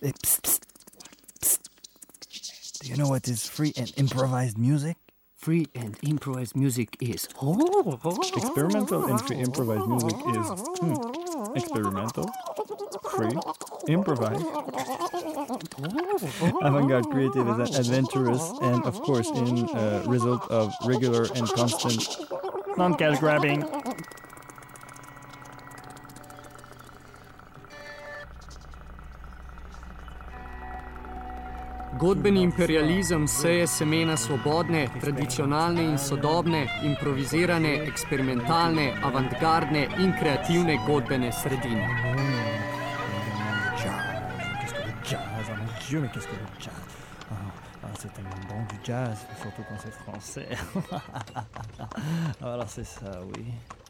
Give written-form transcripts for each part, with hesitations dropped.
Psst, psst, psst. Do you know what is free and improvised music? Free and improvised music is... Experimental and free improvised music is... experimental, free, improvised. Avant-garde creative is adventurous and, of course, in result of regular and constant non-cash grabbing. Godbeni imperializem seje semena svobodne, tradicionalne in sodobne, improvizirane, eksperimentalne, avantgardne in kreativne godbene sredine. Mais qu'est-ce que le jazz? C'est tellement bon du jazz, surtout quand c'est français. Alors c'est ça, oui.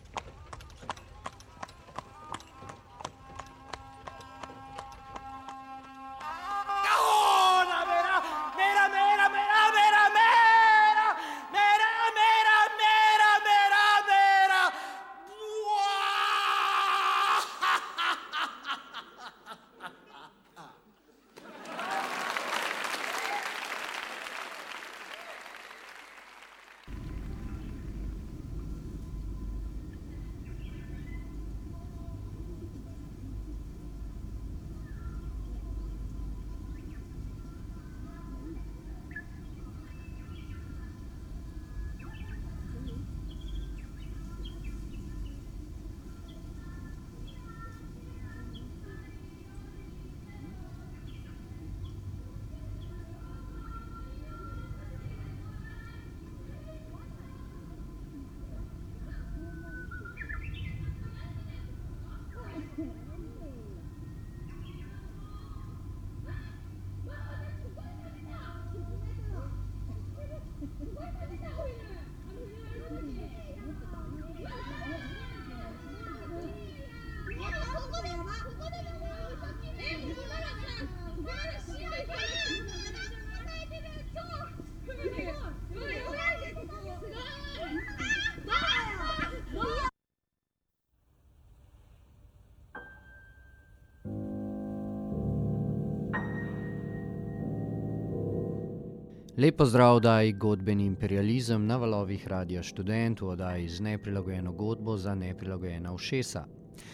Lep pozdrav oddaji Godbeni imperializem na valovih Radia Študent v oddaji z neprilagojeno godbo za neprilagojena ušesa.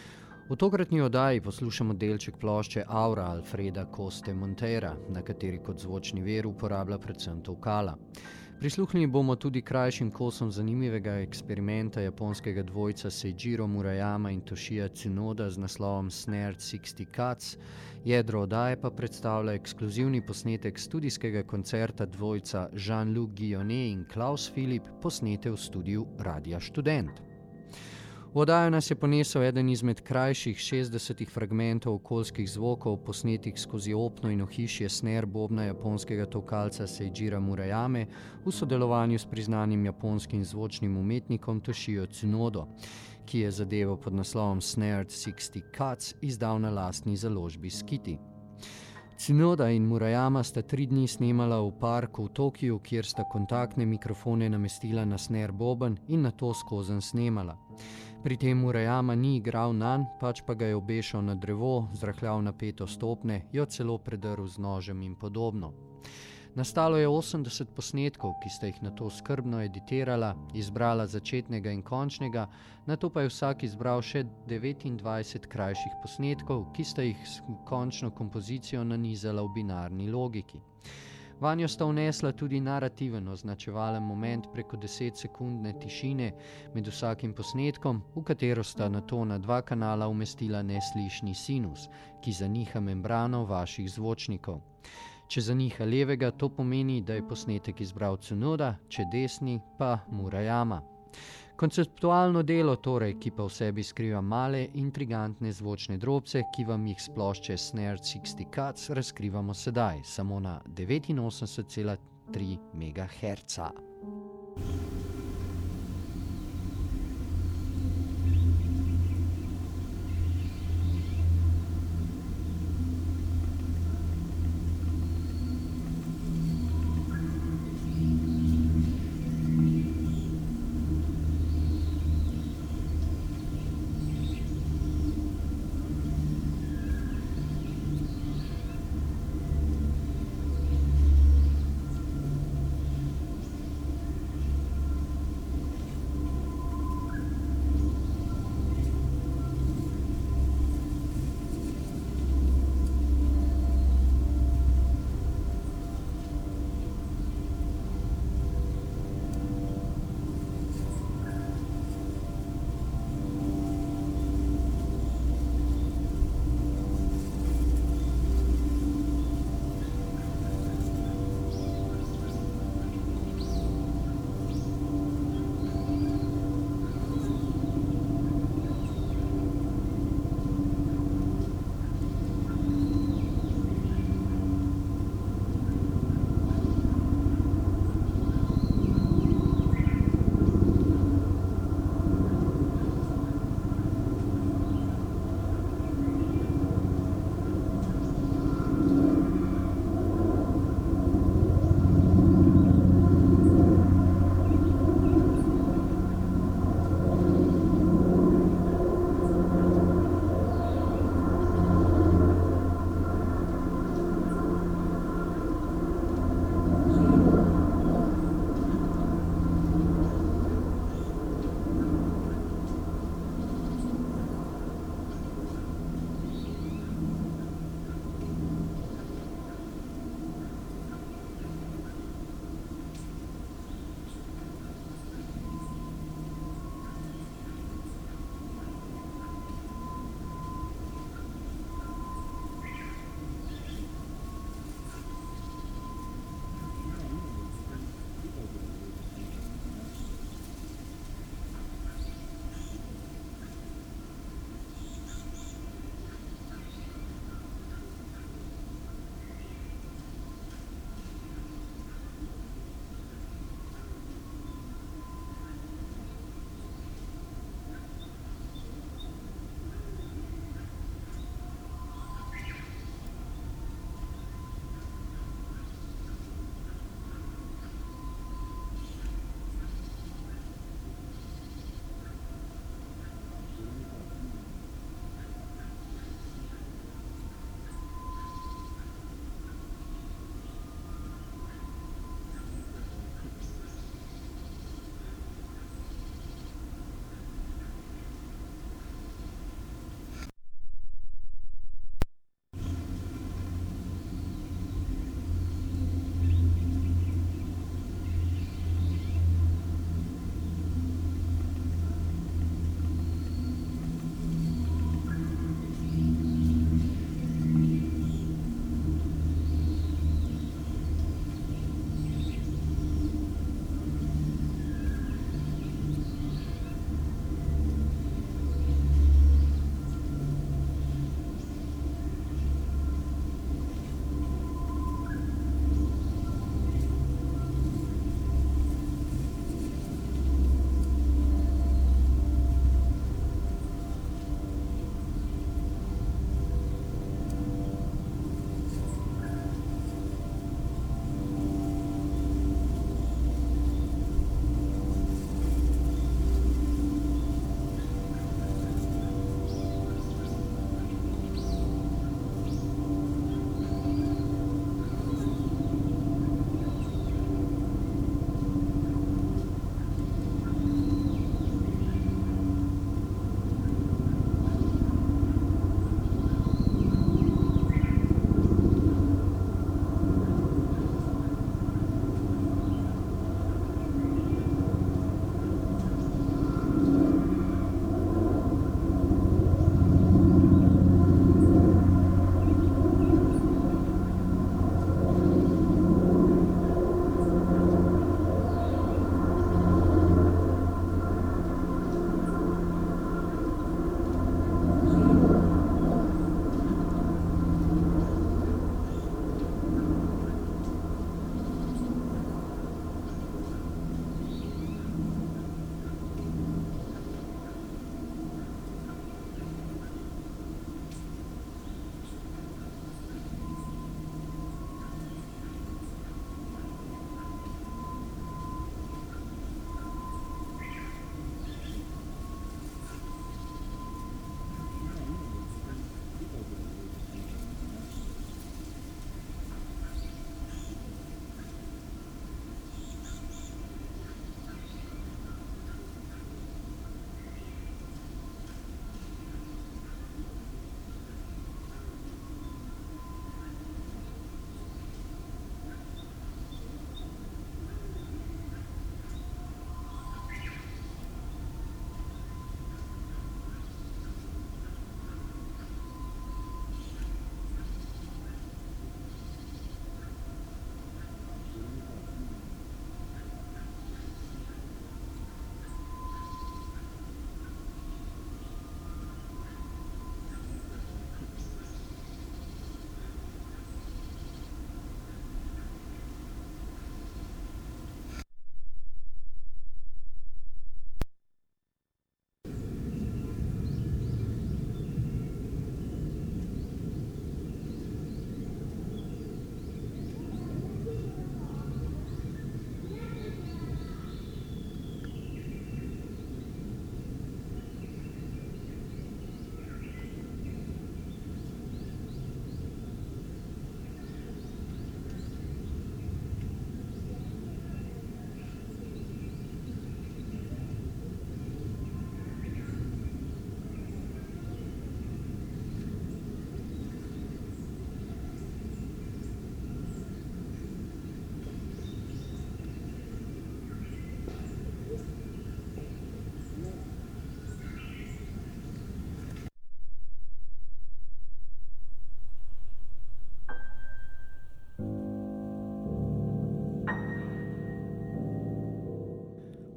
V tokratni oddaji poslušamo delček plošče Aura Alfreda Coste Monteira, na kateri kot zvočni vir uporablja predvsem tolkala. Prisluhnili bomo tudi krajšim kosom zanimivega eksperimenta japonskega dvojca Seijiro Murayama in Toshija Tsunoda z naslovom Snared 60 Cuts. Jedro oddaje pa predstavlja ekskluzivni posnetek studijskega koncerta dvojca Jean-Luc Guionnet in Klaus Philipp, posnete v studiu Radia Študent. V oddajo nas je ponesel eden izmed krajših 60 fragmentov okoljskih zvokov, posnetih skozi opno in ohišje snare bobna japonskega tolkalca Seijira Murayame v sodelovanju s priznanim japonskim zvočnim umetnikom Toshijo Tsunodo, ki je zadevo pod naslovom Snared 60 Cuts izdal na lastni založbi Skiti. Tsunoda in Murayama sta 3 dni snemala v parku v Tokiju, kjer sta kontaktne mikrofone namestila na snare boben in nato skozenj snemala. Pri tem Murayama ni igral nanj, pač pa ga je obešal na drevo, zrahljal napeto stopne, jo celo predrl z nožem in podobno. Nastalo je 80 posnetkov, ki sta jih nato skrbno editirala, izbrala začetnega in končnega, nato pa je vsak izbral še 29 krajših posnetkov, ki sta jih s končno kompozicijo nanizala v binarni logiki. Vanjo sta vnesla tudi narativen označevalen moment preko 10-sekundne tišine med vsakim posnetkom, v katero sta nato na 2 kanala umestila neslišni sinus, ki zaniha membrano vaših zvočnikov. Če zaniha levega, to pomeni, da je posnetek izbral Tsunoda, če desni pa Murayama. Konceptualno delo torej, ki pa v sebi skriva male, intrigantne zvočne drobce, ki vam jih s plošče Snared 60 Cuts razkrivamo sedaj, samo na 89,3 MHz.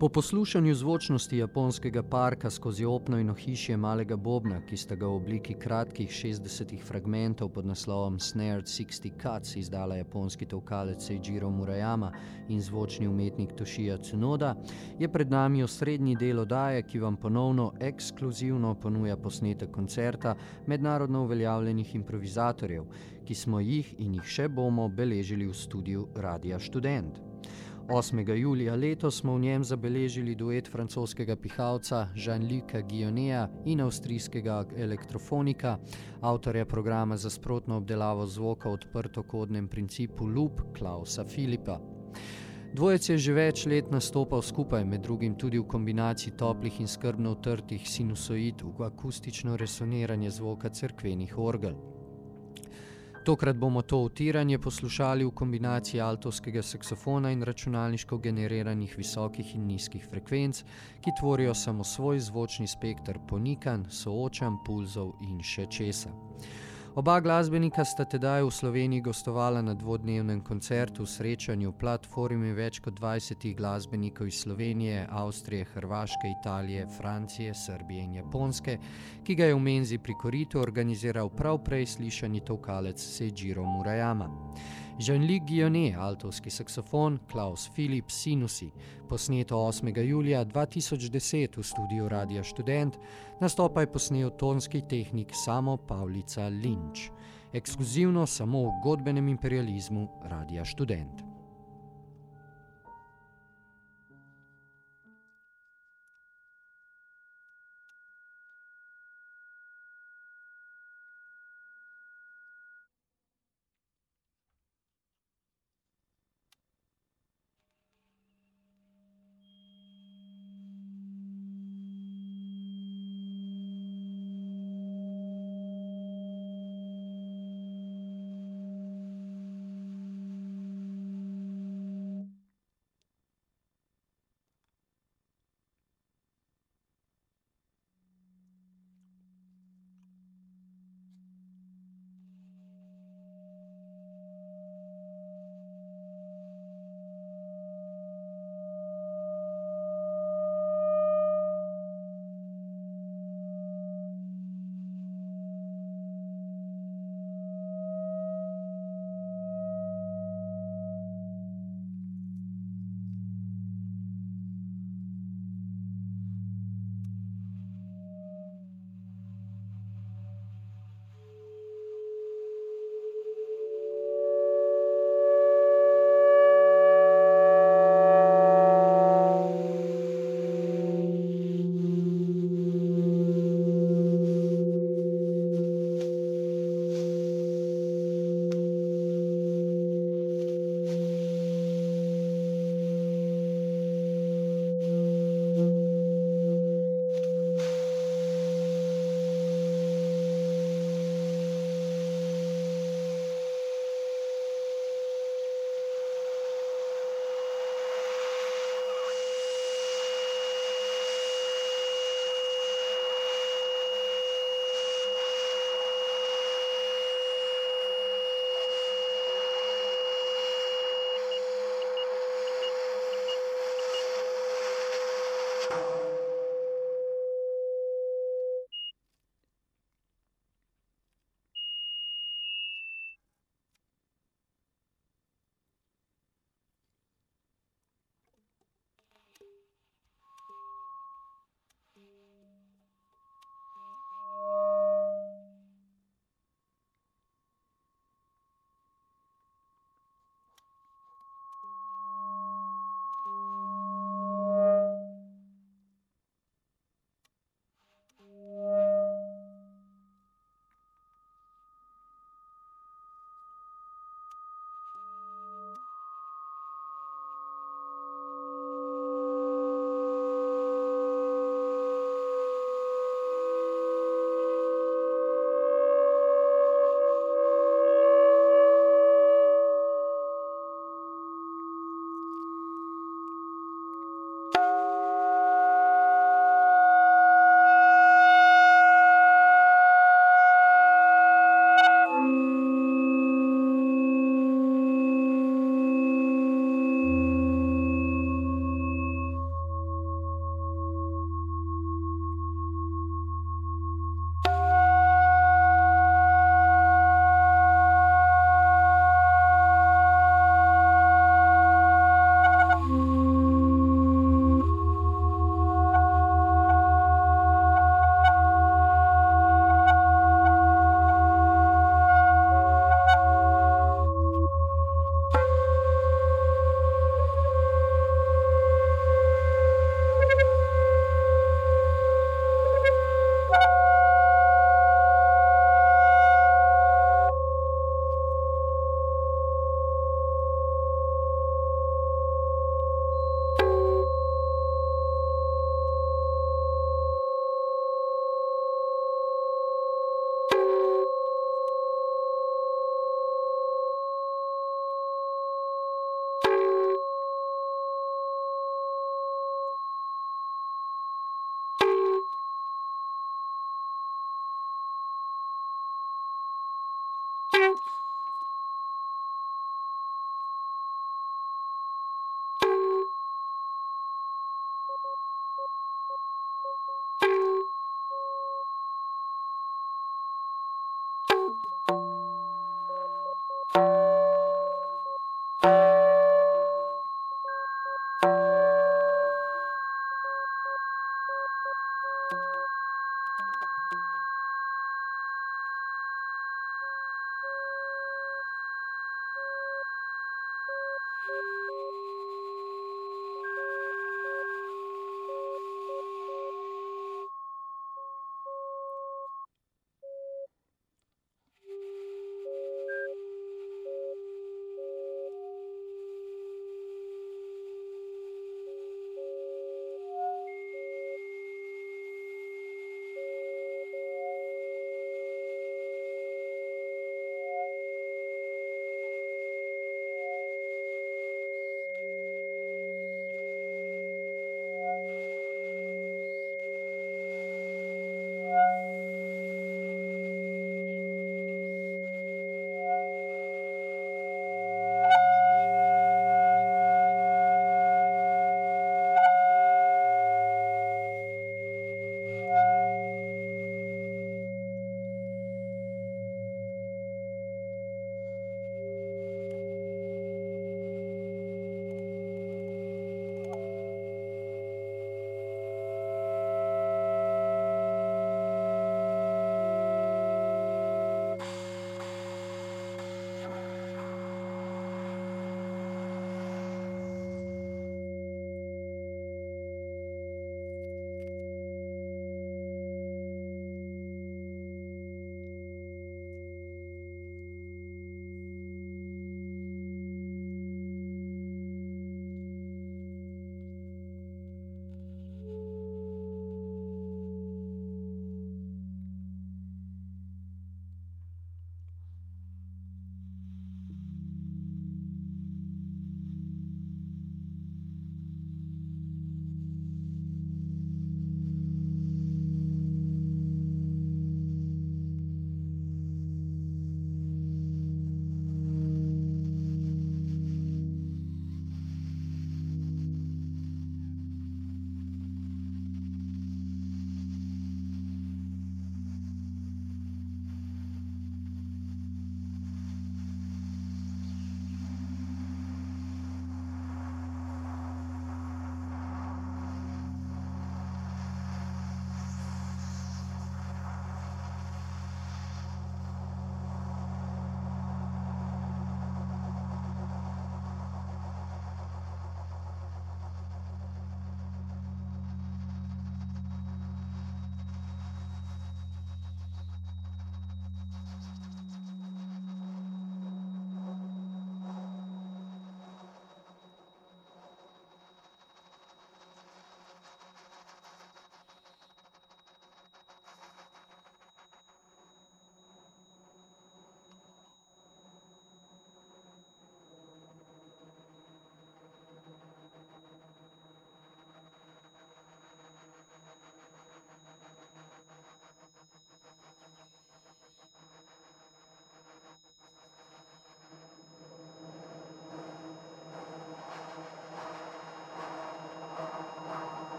Po poslušanju zvočnosti japonskega parka skozi opno in ohišje malega bobna, ki sta ga v obliki kratkih 60 fragmentov pod naslovom Snared 60 Cuts izdala japonski tolkalec Seijiro Murayama in zvočni umetnik Toshija Tsunoda, je pred nami osrednji del oddaje, ki vam ponovno ekskluzivno ponuja posnetek koncerta mednarodno uveljavljenih improvizatorjev, ki smo jih in jih še bomo beležili v studiu Radia Študent. 8. julija letos smo v njem zabeležili duet francoskega pihalca Jean-Luca Guionneja in avstrijskega elektrofonika, avtorja programa za sprotno obdelavo zvoka v odprtokodnem principu Loop Klausa Filipa. Dvojec je že več let nastopal skupaj, med drugim tudi v kombinaciji toplih in skrbno utrtih sinusoid v akustično resoniranje zvoka cerkvenih orgel. Tokrat bomo to utiranje poslušali v kombinaciji altovskega saksofona in računalniško generiranih visokih in nizkih frekvenc, ki tvorijo samo svoj zvočni spekter ponikanj, soočanj, pulzov in še česa. Oba glasbenika sta tedaj v Sloveniji gostovala na dvodnevnem koncertu v srečanju platformi več kot 20 glasbenikov iz Slovenije, Avstrije, Hrvaške, Italije, Francije, Srbije in Japonske, ki ga je v Menzi pri Koritu organiziral prav prej slišani tolkalec Seijiro Murayama. Jean-Luc Guionnet, altovski saksofon, Klaus Filip, sinusi, posneto 8. julija 2010 v studiu Radia Študent, nastopa je posnel tonski tehnik Samo Pavlica Linč. Ekskluzivno samo v godbenem imperializmu Radia Študent.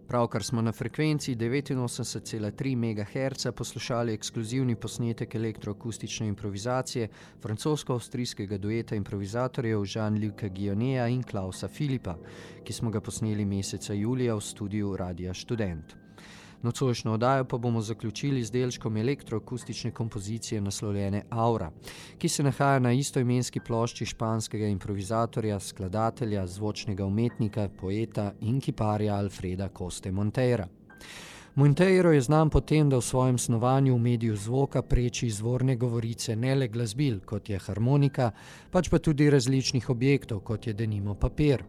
Pravkar smo na frekvenci 89,3 MHz poslušali ekskluzivni posnetek elektroakustične improvizacije francosko-avstrijskega dueta improvizatorjev Jean-Luca Guioneja in Klausa Filipa, ki smo ga posneli meseca julija v studiu Radia Študent. Nocojšnjo oddajo pa bomo zaključili z delčkom elektroakustične kompozicije naslovljene Aura, ki se nahaja na istoimenski plošči španskega improvizatorja, skladatelja, zvočnega umetnika, poeta in kiparja Alfreda Coste Monteira. Monteiro je znan po tem, da v svojem snovanju v mediju zvoka preči izvorne govorice ne le glasbil, kot je harmonika, pač pa tudi različnih objektov, kot je denimo papir.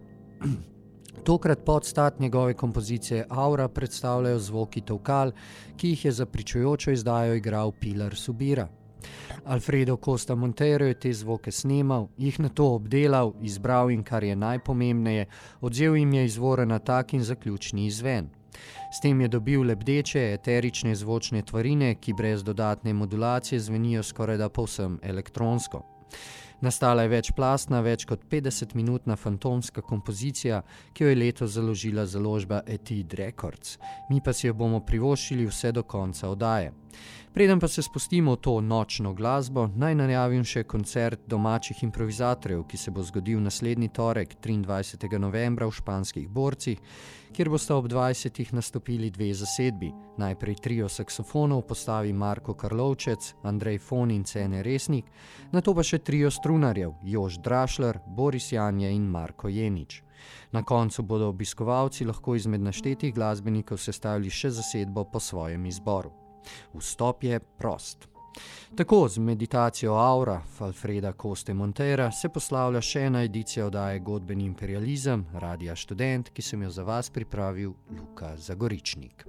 Tokrat podstat njegove kompozicije Aura predstavljajo zvoki tolkal, ki jih je za pričujočo izdajo igral Pilar Subira. Alfredo Costa Monteiro je te zvoke snemal, jih nato obdelal, izbral in, kar je najpomembneje, odvzel jim je izvoren atak in zaključni izven. S tem je dobil lebdeče, eterične zvočne tvarine, ki brez dodatne modulacije zvenijo skorajda povsem elektronsko. Nastala je večplastna, več kot 50-minutna fantomska kompozicija, ki jo je letos založila založba Etid Records. Mi pa si jo bomo privoščili vse do konca oddaje. Preden pa se spustimo v to nočno glasbo, naj najavim še koncert domačih improvizatorjev, ki se bo zgodil naslednji torek, 23. novembra v Španskih Borcih, kjer bosta ob 20. nastopili dve zasedbi. Najprej trio saksofonov v postavi Marko Karlovčec, Andrej Fon in Cene Resnik, nato pa še trio strunarjev, Jož Drašler, Boris Janje in Marko Jenič. Na koncu bodo obiskovalci lahko izmed naštetih glasbenikov sestavili še zasedbo po svojem izboru. Vstop je prost. Tako z meditacijo Aura Alfreda Coste Monteira se poslavlja še ena edicija oddaje Godbeni imperializem, Radia Študent, ki sem jo za vas pripravil Luka Zagoričnik.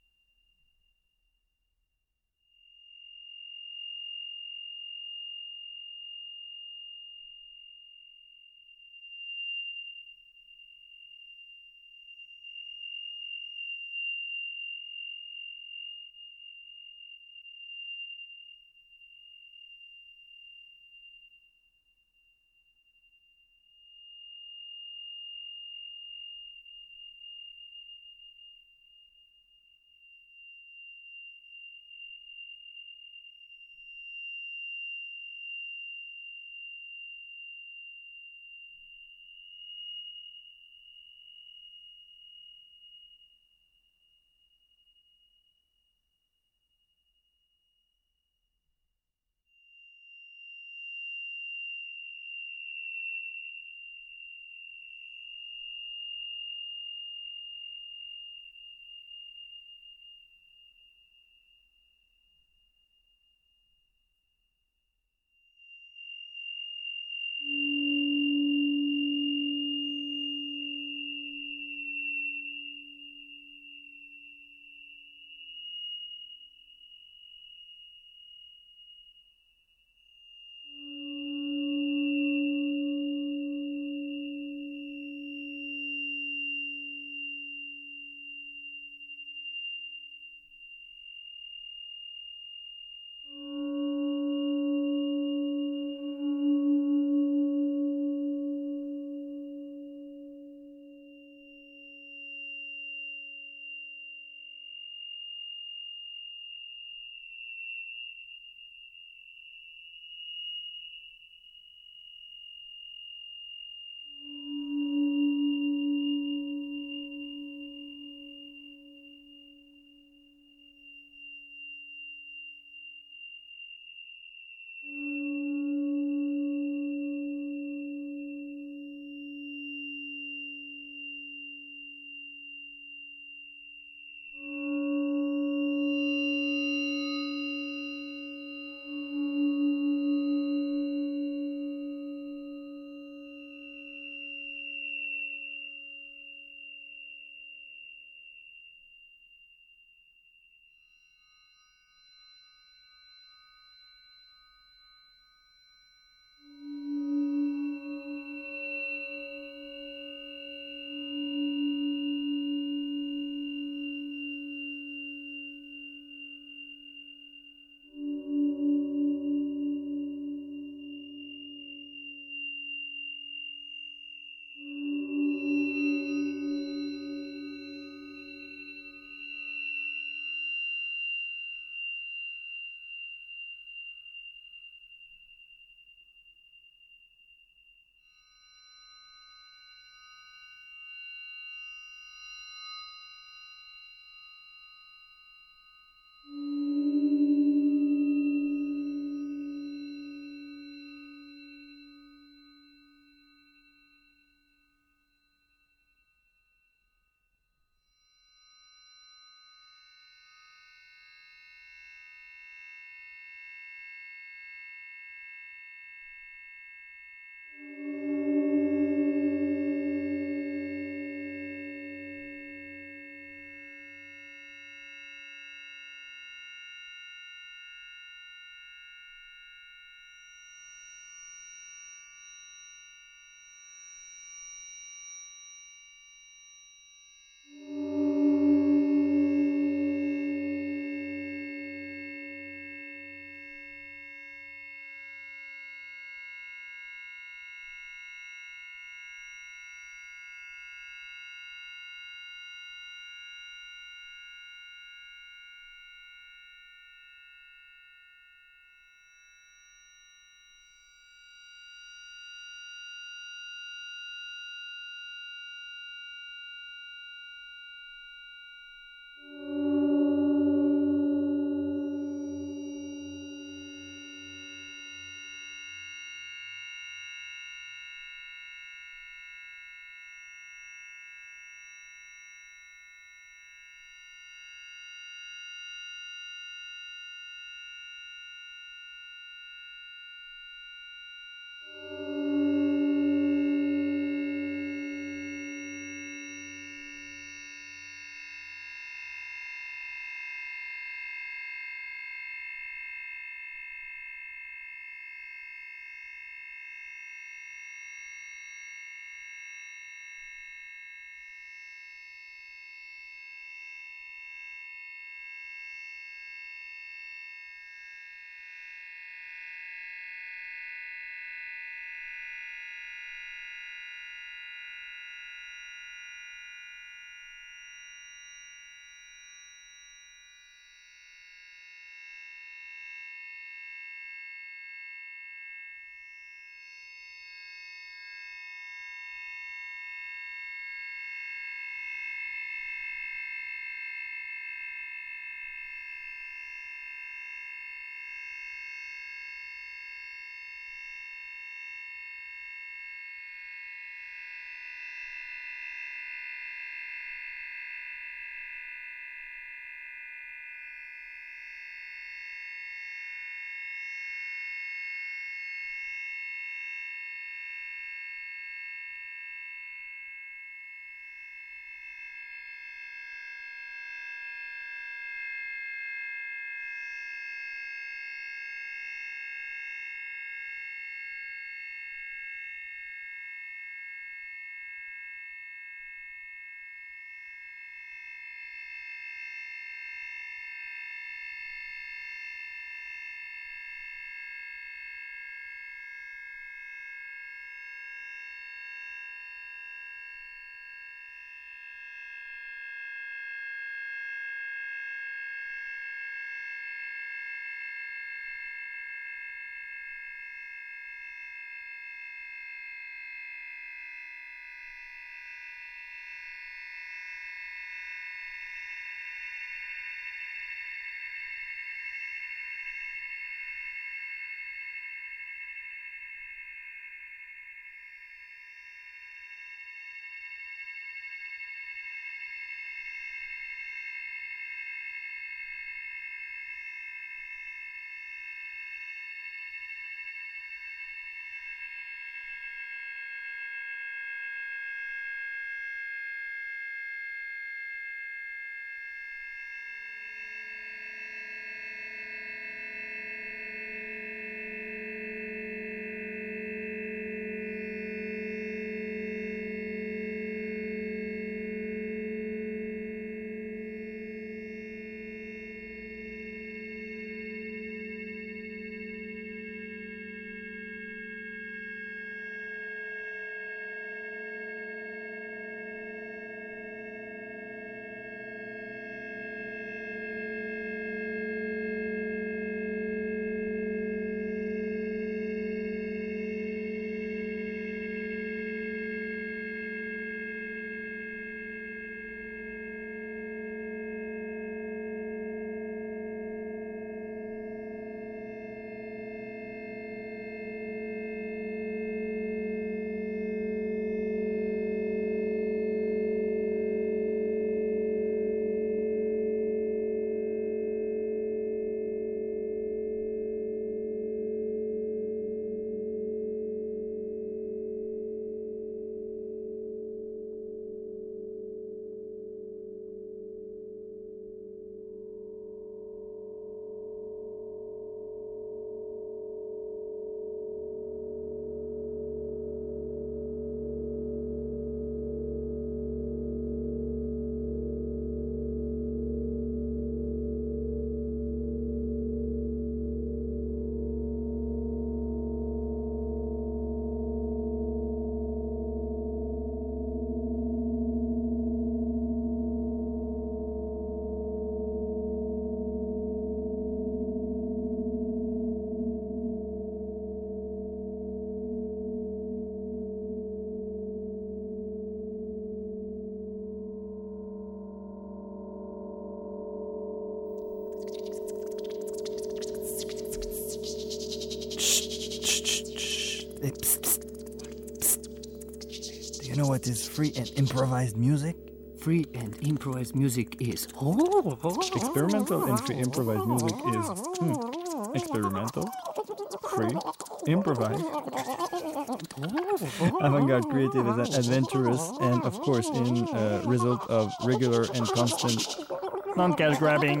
know what is free and improvised music? Free and improvised music is... Experimental and free improvised music is experimental, free, improvised. Avant-garde creative is adventurous and, of course, in result of regular and constant non-cash grabbing.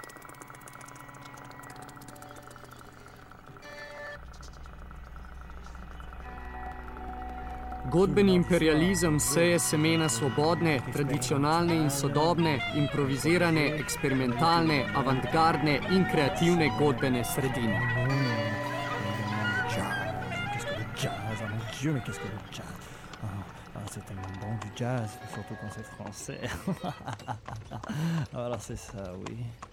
Godbeni imperializem seje semena svobodne, tradicionalne in sodobne, improvizirane, eksperimentalne, avantgardne in kreativne godbene sredine. Dieu, mais qu'est-ce que le jazz? C'est tellement bon du jazz, surtout quand c'est français. Alors c'est ça, oui.